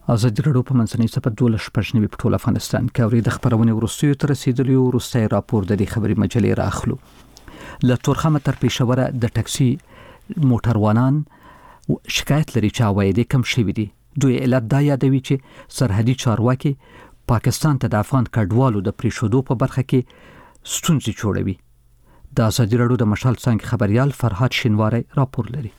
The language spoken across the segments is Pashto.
ازادي راډیو په منځنۍ صفحه 12 په ټول افغانستان کې اوري د خبرونې وروستیو تر رسیدلی وروستي راپور د دې خبري مجلې راخلو. له تورخمه تر پېښوره د ټاکسي موټروانان شکایت لري چې عواید کم شوي دي. دوی علت دا یادوي چې سرحدي چارواکي پاکستان ته د افغان کډوالو د پریښودو په برخه کې ستونزې جوړوي. د ازادي راډیو د مشال څنګه خبريال فرهاد شینواری راپور لري.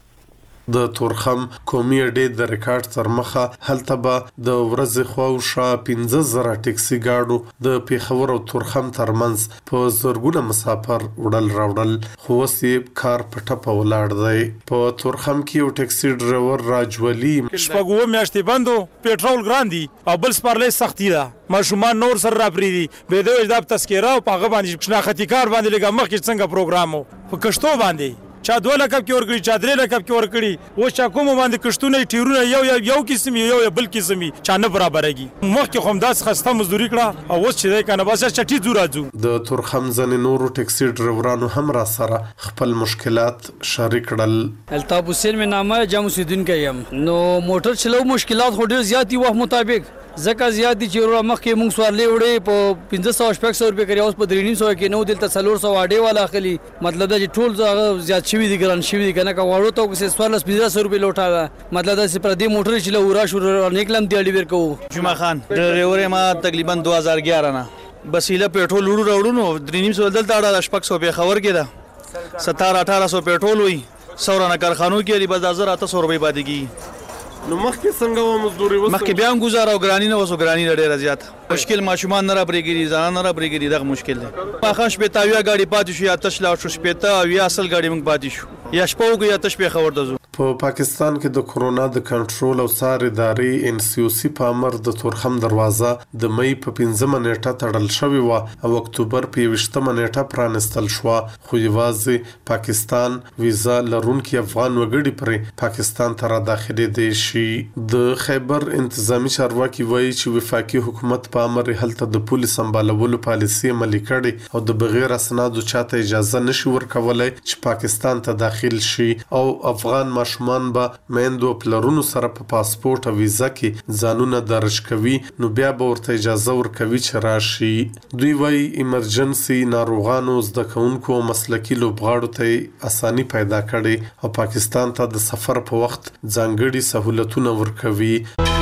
د تورخم قومي اډې د ریکارډ تر مخه هلته به د ورځې خواوشا 15,000 ټیکسي ګاډو د پیښور او تورخم ترمنځ په زرګونه مسافر وړل راوړل، خو اوس یې کار په ټپه ولاړ دی. په تورخم کې یو ټیکسي ډرایور راجولي شپږ میاشتې بندو، پېټرول ګران دي او بل سپارلې سختي ده، ماشومان نور سره راپریدي به د وجداب تذکره او پاغه باندې شناختی کار باندې لګا مخکې څنګه پروګرامو په کشتو باندې چا 2 لکه کې ورکړي، چا 3 لکه کې ورکړي، او چا کوم باندې کشتونه ټیرونه یو قسم یو بل قسم چا نه برابرېږي. مخکې خو داس خسته مزدوري کړه او اوس چې دی کنه بس چټي زورازو. د تورخم ځنې نورو ټیکسي ډرایورانو هم را سره خپل مشکلات شریک کړل. الطاف حسین مې نامه جام اوسیدونکی یم. نو موټر چلو مشکلات خو ډېر زیات دي وخت مطابق زکه زیات دي چې ورو مخکې مونږ سوارلې وړې په 1500 روپے کړی، اوس په 300 کې نو دلته 400 اډې والا اخلي. مطلب دا چې ټول زیات شوي دي، ګران شوي دي کنه. کا واړو ته کې 1500 روپے لوټاوه، مطلب دا چې پر دې موټر چې لورا شو نیکلم دی ډیلیور کوو. جمعه خان ډرایور ما تقریبا 2011 نه بسیله پېټرول وړو نو 300 دلته اړه 600 په خبر کې ده 17-1800 پېټرول وي، سورانه کارخانو کې دی بس 1800 روپے باندې کی. نو مخکې څنګه و مزدوري وسه مخکې بیا هم گزاره او ګرانی نه وسو، ګرانی ډېره زیات مشکل، ماشومان نه را پرېږدي، ځان نه را پرېږدي، دغه مشکل دی. ماخه شپې تاویا گاډي پاتې شو یا تش لا شو شپې ته یا اصل گاډي موږ پاتې شو یا شپه یا تش په خبر دزو. په پاکستان کې د کورونا د کنټرول او څار ادارې NCOC په امر د تورخم دروازه د مې په 15 نیټه تړل شوې و او اکتوبر په 20 نیټه پرانستل شو، خو یوازې پاکستان ویزا لرونکي افغان وګړي پر پاکستان ته را داخلي دي شي. د خیبر انتظامی چارواکي وایي چې وفاقي حکومت په امر هلته د پولیس سمبالولو پالیسي عملي کړي او د بغیر اسنادو چاته اجازه نشي ورکولای چې پاکستان ته داخل شي او افغان ماشومان به میندو پلرونو سره په پاسپورت او ویزا کې ځانونه درج کوي، نو بیا به ورته اجازه ورکوي چې راشي. دوی وایي ایمرجنسي ناروغانو، زده کوونکو او مسلکي لوبغاړو ته اساني پیدا کړي او پاکستان ته د سفر په وخت ځانګړي سہولتونه ورکوي.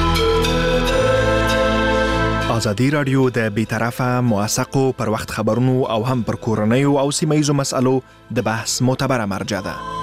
ازادي راډیو د بیطرفه موثقو پر وخت خبرونو او هم پر کورنیو او سیمه ییزو مسالو د بحث معتبره مرجع ده.